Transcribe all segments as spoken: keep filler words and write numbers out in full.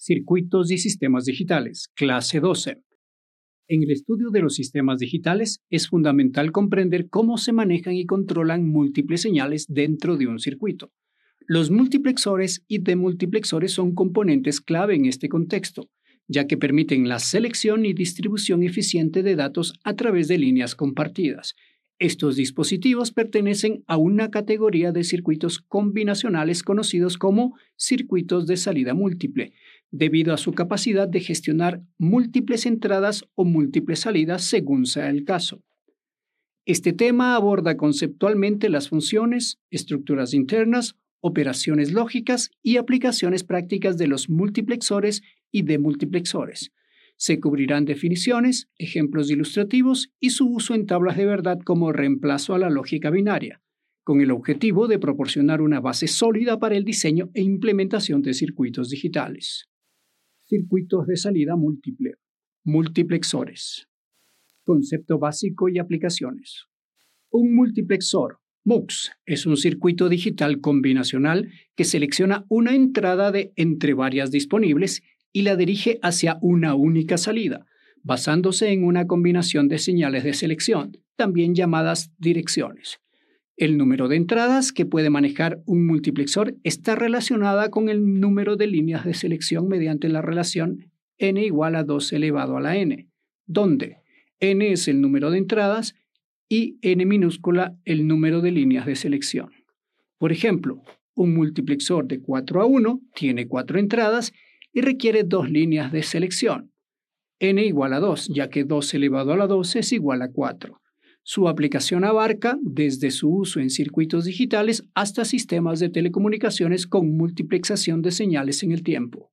Circuitos y sistemas digitales, clase doce. En el estudio de los sistemas digitales es fundamental comprender cómo se manejan y controlan múltiples señales dentro de un circuito. Los multiplexores y demultiplexores son componentes clave en este contexto, ya que permiten la selección y distribución eficiente de datos a través de líneas compartidas. Estos dispositivos pertenecen a una categoría de circuitos combinacionales conocidos como circuitos de salida múltiple, debido a su capacidad de gestionar múltiples entradas o múltiples salidas según sea el caso. Este tema aborda conceptualmente las funciones, estructuras internas, operaciones lógicas y aplicaciones prácticas de los multiplexores y demultiplexores. Se cubrirán definiciones, ejemplos ilustrativos y su uso en tablas de verdad como reemplazo a la lógica binaria, con el objetivo de proporcionar una base sólida para el diseño e implementación de circuitos digitales. Circuitos de salida múltiple. Multiplexores. Concepto básico y aplicaciones. Un multiplexor, MUX, es un circuito digital combinacional que selecciona una entrada de entre varias disponibles y la dirige hacia una única salida, basándose en una combinación de señales de selección, también llamadas direcciones. El número de entradas que puede manejar un multiplexor está relacionada con el número de líneas de selección mediante la relación n igual a dos elevado a la n, donde n es el número de entradas y n minúscula el número de líneas de selección. Por ejemplo, un multiplexor de cuatro a uno tiene cuatro entradas y requiere dos líneas de selección, n igual a dos, ya que dos elevado a la dos es igual a cuatro. Su aplicación abarca desde su uso en circuitos digitales hasta sistemas de telecomunicaciones con multiplexación de señales en el tiempo.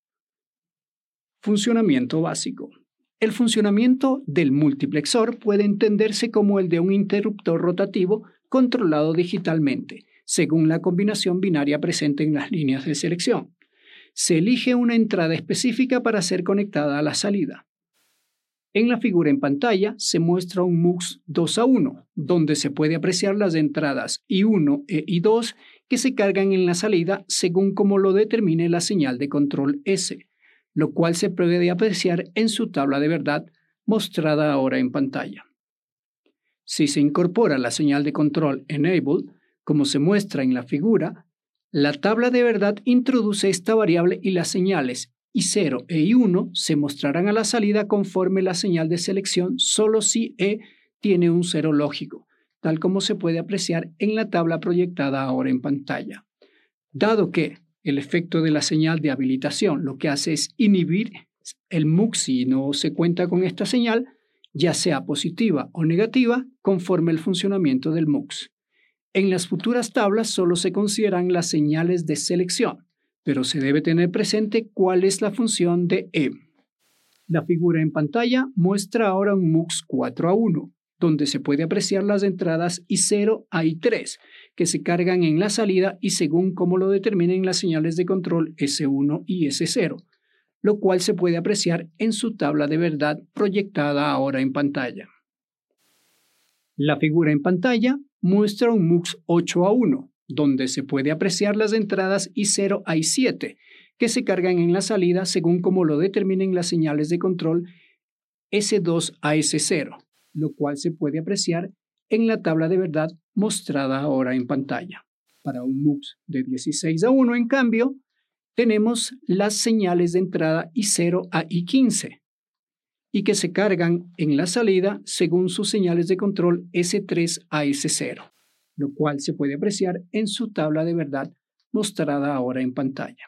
Funcionamiento básico. El funcionamiento del multiplexor puede entenderse como el de un interruptor rotativo controlado digitalmente, según la combinación binaria presente en las líneas de selección. Se elige una entrada específica para ser conectada a la salida. En la figura en pantalla se muestra un MUX dos a uno, donde se puede apreciar las entradas I uno e I dos que se cargan en la salida según como lo determine la señal de control S, lo cual se puede apreciar en su tabla de verdad mostrada ahora en pantalla. Si se incorpora la señal de control Enable, como se muestra en la figura, la tabla de verdad introduce esta variable y las señales I cero e I uno se mostrarán a la salida conforme la señal de selección solo si E tiene un cero lógico, tal como se puede apreciar en la tabla proyectada ahora en pantalla. Dado que el efecto de la señal de habilitación lo que hace es inhibir el MUX si no se cuenta con esta señal, ya sea positiva o negativa, conforme el funcionamiento del MUX. En las futuras tablas solo se consideran las señales de selección, pero se debe tener presente cuál es la función de E. La figura en pantalla muestra ahora un MUX cuatro a uno, donde se puede apreciar las entradas I cero a I tres, que se cargan en la salida y según cómo lo determinen las señales de control S uno y S cero, lo cual se puede apreciar en su tabla de verdad proyectada ahora en pantalla. La figura en pantalla muestra un MUX ocho a uno, donde se puede apreciar las entradas I cero a I siete, que se cargan en la salida según como lo determinen las señales de control S dos a S cero, lo cual se puede apreciar en la tabla de verdad mostrada ahora en pantalla. Para un MUX de dieciséis a uno, en cambio, tenemos las señales de entrada I cero a I quince, y que se cargan en la salida según sus señales de control S tres a S cero. Lo cual se puede apreciar en su tabla de verdad mostrada ahora en pantalla.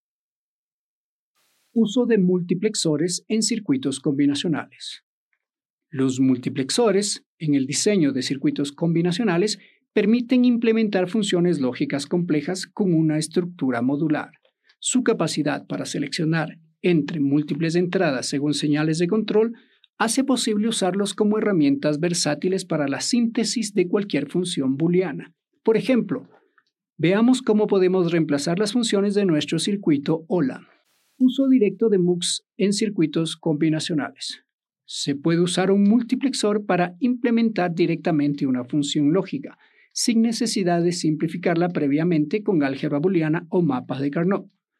Uso de multiplexores en circuitos combinacionales. Los multiplexores, en el diseño de circuitos combinacionales, permiten implementar funciones lógicas complejas con una estructura modular. Su capacidad para seleccionar entre múltiples entradas según señales de control hace posible usarlos como herramientas versátiles para la síntesis de cualquier función booleana. Por ejemplo, veamos cómo podemos reemplazar las funciones de nuestro circuito hola. Uso directo de MUX en circuitos combinacionales. Se puede usar un multiplexor para implementar directamente una función lógica, sin necesidad de simplificarla previamente con álgebra booleana o mapas de Carnot.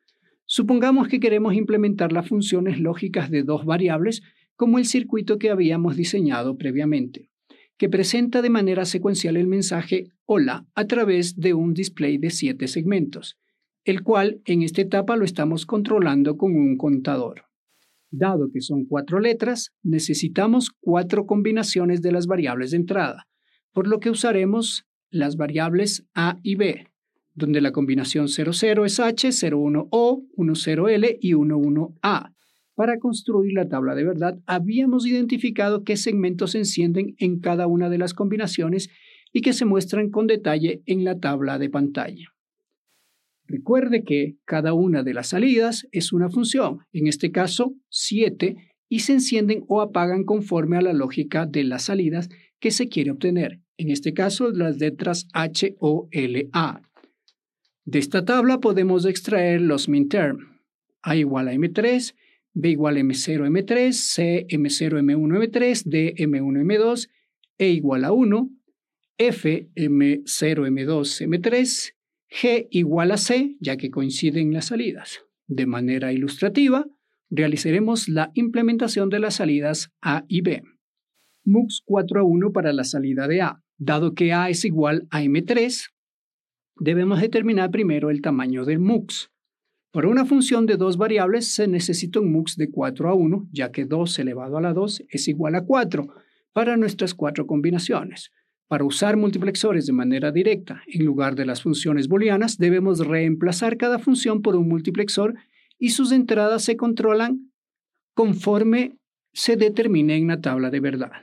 Supongamos que queremos implementar las funciones lógicas de dos variables como el circuito que habíamos diseñado previamente, que presenta de manera secuencial el mensaje hola a través de un display de siete segmentos, el cual en esta etapa lo estamos controlando con un contador. Dado que son cuatro letras, necesitamos cuatro combinaciones de las variables de entrada, por lo que usaremos las variables A y B, donde la combinación cero cero es H, cero uno O, uno cero L y uno uno A. Para construir la tabla de verdad, habíamos identificado qué segmentos se encienden en cada una de las combinaciones y que se muestran con detalle en la tabla de pantalla. Recuerde que cada una de las salidas es una función, en este caso siete, y se encienden o apagan conforme a la lógica de las salidas que se quiere obtener, en este caso las letras H, O, L, A. De esta tabla podemos extraer los minterm, A igual a M tres, B igual a M cero, M tres, C, M cero, M uno, M tres, D, M uno, M dos, E igual a uno, F, M cero, M dos, M tres, G igual a C, ya que coinciden las salidas. De manera ilustrativa, realizaremos la implementación de las salidas A y B. MUX cuatro a uno para la salida de A. Dado que A es igual a M tres, debemos determinar primero el tamaño del MUX. Para una función de dos variables se necesita un MUX de cuatro a uno, ya que dos elevado a la dos es igual a cuatro para nuestras cuatro combinaciones. Para usar multiplexores de manera directa en lugar de las funciones booleanas, debemos reemplazar cada función por un multiplexor y sus entradas se controlan conforme se determine en la tabla de verdad.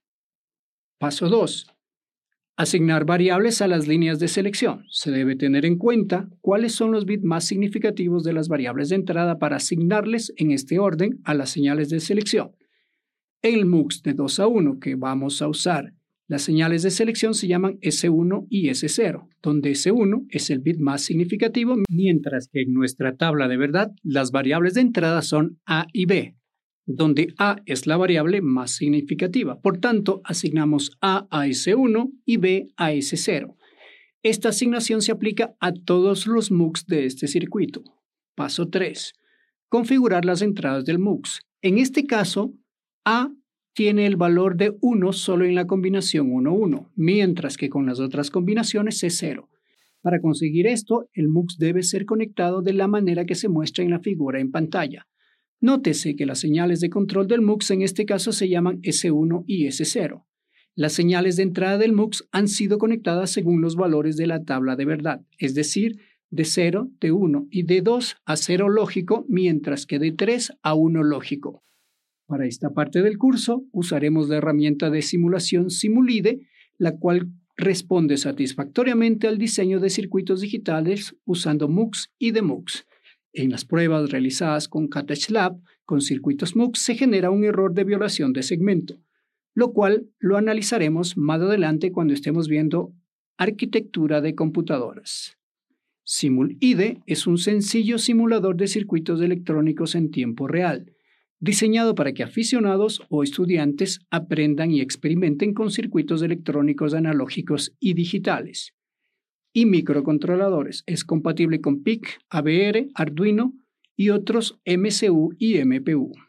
Paso dos. Asignar variables a las líneas de selección. Se debe tener en cuenta cuáles son los bits más significativos de las variables de entrada para asignarles en este orden a las señales de selección. En el MUX de dos a uno que vamos a usar, las señales de selección se llaman ese uno y ese cero, donde ese uno es el bit más significativo, mientras que en nuestra tabla de verdad las variables de entrada son A y B, donde A es la variable más significativa. Por tanto, asignamos A a ese uno y B a ese cero. Esta asignación se aplica a todos los MUX de este circuito. Paso tres. Configurar las entradas del MUX. En este caso, A tiene el valor de uno solo en la combinación uno uno, mientras que con las otras combinaciones es cero. Para conseguir esto, el MUX debe ser conectado de la manera que se muestra en la figura en pantalla. Nótese que las señales de control del MUX en este caso se llaman ese uno y ese cero. Las señales de entrada del MUX han sido conectadas según los valores de la tabla de verdad, es decir, de cero, de uno y de dos a cero lógico, mientras que de tres a uno lógico. Para esta parte del curso usaremos la herramienta de simulación Simulide, la cual responde satisfactoriamente al diseño de circuitos digitales usando MUX y DeMUX. En las pruebas realizadas con CattechLab con circuitos MUX se genera un error de violación de segmento, lo cual lo analizaremos más adelante cuando estemos viendo arquitectura de computadoras. Simulide es un sencillo simulador de circuitos electrónicos en tiempo real, diseñado para que aficionados o estudiantes aprendan y experimenten con circuitos electrónicos analógicos y digitales. Y microcontroladores. Es compatible con P I C, A V R, Arduino y otros M C U y M P U.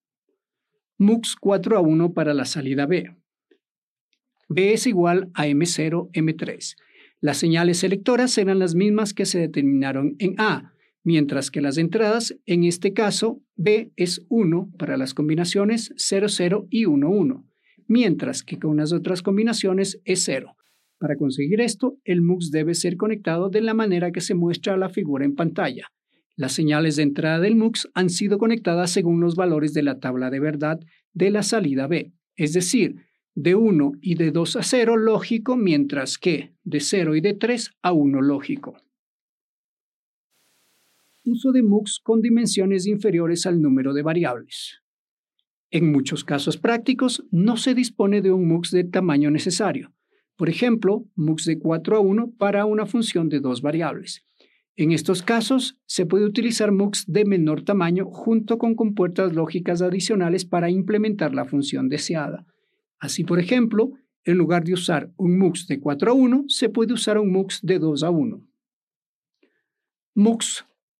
MUX cuatro a uno para la salida B. B es igual a M cero, M tres. Las señales selectoras serán las mismas que se determinaron en A, mientras que las entradas, en este caso, B es uno para las combinaciones cero cero y uno uno, mientras que con las otras combinaciones es cero. Para conseguir esto, el MUX debe ser conectado de la manera que se muestra la figura en pantalla. Las señales de entrada del MUX han sido conectadas según los valores de la tabla de verdad de la salida B, es decir, de uno y de dos a cero lógico, mientras que de cero y de tres a uno lógico. Uso de MUX con dimensiones inferiores al número de variables. En muchos casos prácticos no se dispone de un MUX de tamaño necesario. Por ejemplo, MUX de cuatro a uno para una función de dos variables. En estos casos, se puede utilizar MUX de menor tamaño junto con compuertas lógicas adicionales para implementar la función deseada. Así, por ejemplo, en lugar de usar un MUX de cuatro a uno, se puede usar un MUX de dos a uno. MUX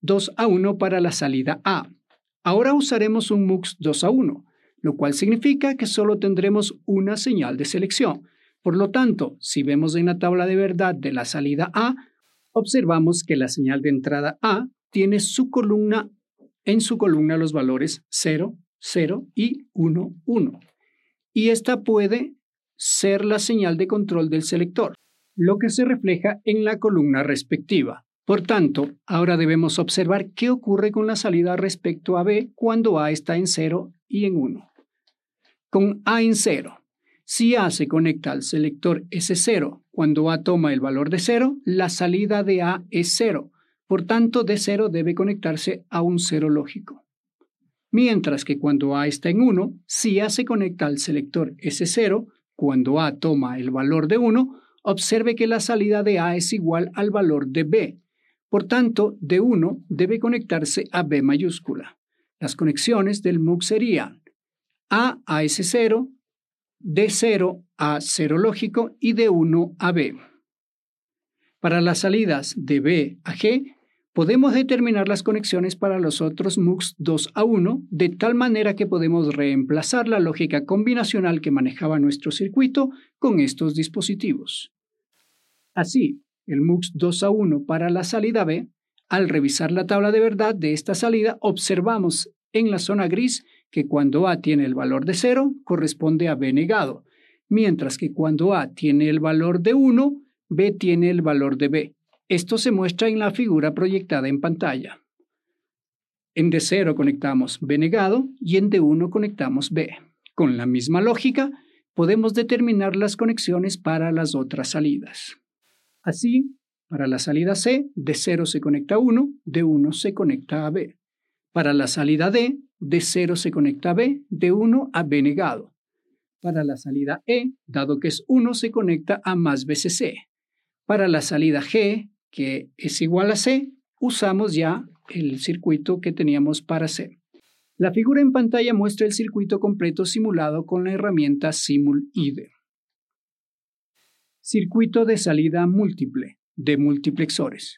dos a uno para la salida A. Ahora usaremos un MUX dos a uno, lo cual significa que solo tendremos una señal de selección. Por lo tanto, si vemos en la tabla de verdad de la salida A, observamos que la señal de entrada A tiene su columna, en su columna los valores cero, cero y uno, uno. Y esta puede ser la señal de control del selector, lo que se refleja en la columna respectiva. Por tanto, ahora debemos observar qué ocurre con la salida respecto a B cuando A está en cero y en uno. Con A en cero, si A se conecta al selector ese cero cuando A toma el valor de cero, la salida de A es cero. Por tanto, D cero debe conectarse a un cero lógico. Mientras que cuando A está en uno, si A se conecta al selector ese cero cuando A toma el valor de uno, observe que la salida de A es igual al valor de B. Por tanto, D uno debe conectarse a B mayúscula. Las conexiones del MUX serían A a ese cero, D cero a cero lógico y D uno a B. Para las salidas de B a G, podemos determinar las conexiones para los otros MUX dos a uno de tal manera que podemos reemplazar la lógica combinacional que manejaba nuestro circuito con estos dispositivos. Así, el MUX dos a uno para la salida B, al revisar la tabla de verdad de esta salida, observamos en la zona gris que cuando A tiene el valor de cero, corresponde a B negado, mientras que cuando A tiene el valor de uno, B tiene el valor de B. Esto se muestra en la figura proyectada en pantalla. En D cero conectamos B negado y en D uno conectamos B. Con la misma lógica, podemos determinar las conexiones para las otras salidas. Así, para la salida C, D cero se conecta a uno, D uno se conecta a B. Para la salida D, D cero se conecta a B, D uno a B negado. Para la salida E, dado que es uno, se conecta a más veces C. Para la salida G, que es igual a C, usamos ya el circuito que teníamos para C. La figura en pantalla muestra el circuito completo simulado con la herramienta SimulID. Circuito de salida múltiple de multiplexores.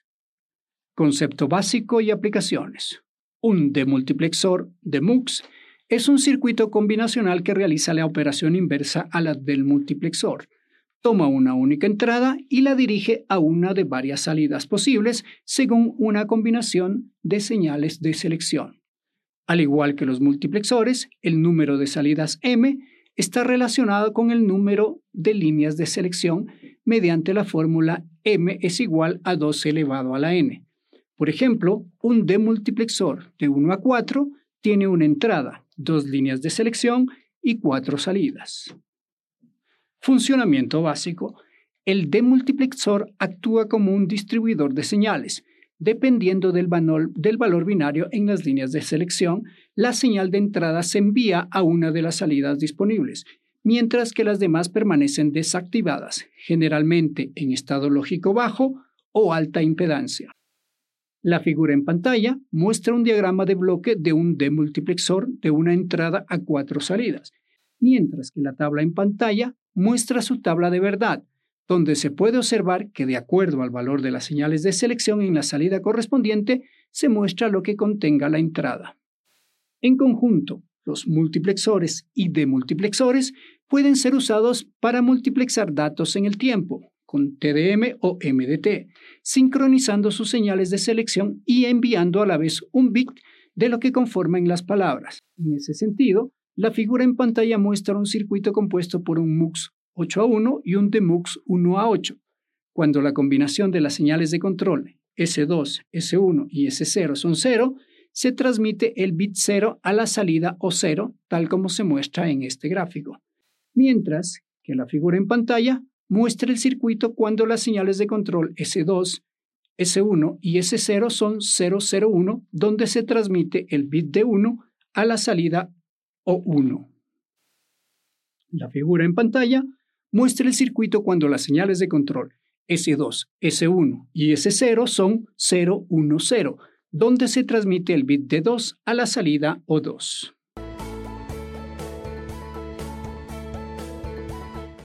Concepto básico y aplicaciones. Un demultiplexor de MUX es un circuito combinacional que realiza la operación inversa a la del multiplexor. Toma una única entrada y la dirige a una de varias salidas posibles según una combinación de señales de selección. Al igual que los multiplexores, el número de salidas M está relacionado con el número de líneas de selección mediante la fórmula M es igual a dos elevado a la N. Por ejemplo, un demultiplexor de uno a cuatro tiene una entrada, dos líneas de selección y cuatro salidas. Funcionamiento básico. El demultiplexor actúa como un distribuidor de señales. Dependiendo del valor, del valor binario en las líneas de selección, la señal de entrada se envía a una de las salidas disponibles, mientras que las demás permanecen desactivadas, generalmente en estado lógico bajo o alta impedancia. La figura en pantalla muestra un diagrama de bloque de un demultiplexor de una entrada a cuatro salidas, mientras que la tabla en pantalla muestra su tabla de verdad, donde se puede observar que de acuerdo al valor de las señales de selección en la salida correspondiente, se muestra lo que contenga la entrada. En conjunto, los multiplexores y demultiplexores pueden ser usados para multiplexar datos en el tiempo, con T D M o M D T, sincronizando sus señales de selección y enviando a la vez un bit de lo que conforman las palabras. En ese sentido, la figura en pantalla muestra un circuito compuesto por un MUX ocho a uno y un demux uno a ocho. Cuando la combinación de las señales de control S dos, S uno y S cero son cero, se transmite el bit cero a la salida o cero, tal como se muestra en este gráfico. Mientras que la figura en pantalla muestra el circuito cuando las señales de control S dos, S uno y S cero son cero cero uno, donde se transmite el bit de uno a la salida o uno. La figura en pantalla muestra el circuito cuando las señales de control S dos, S uno y S cero son cero uno cero, donde se transmite el bit de dos a la salida o dos.